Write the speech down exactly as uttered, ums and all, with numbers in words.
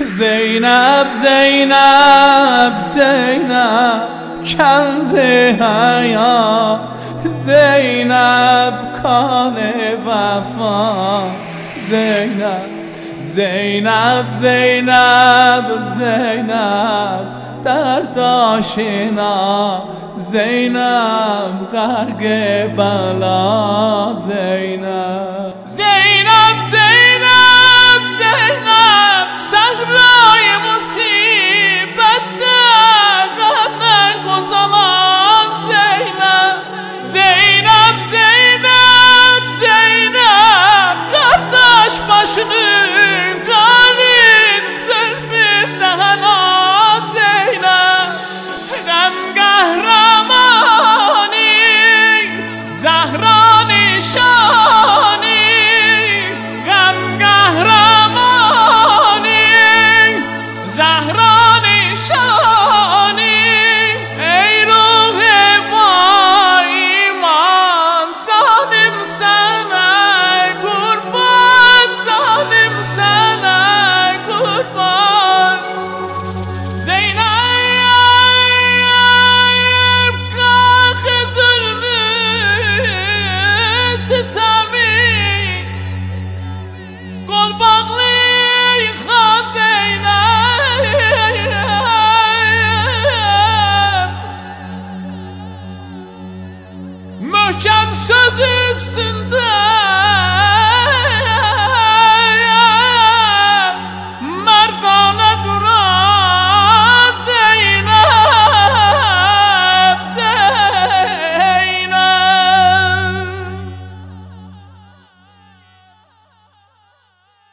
زینب زینب زینب کنز حیا، زینب کان وفا، زینب زینب زینب زینب درد آشنا، زینب غرق بلا، زینب زینب زینب زینب صحرای مصیبت غم نگذاران، زینب زینب زینب زینب گردش باشنیم کارین زلف دهنان، زینب غم قهرمانی زهرانی شانی، غم قهرمانی زهرانی شانی، ای روح با ایمان ظالم سنه قربان، ظالم سنه قربان، زینب کاخ ظلم ستم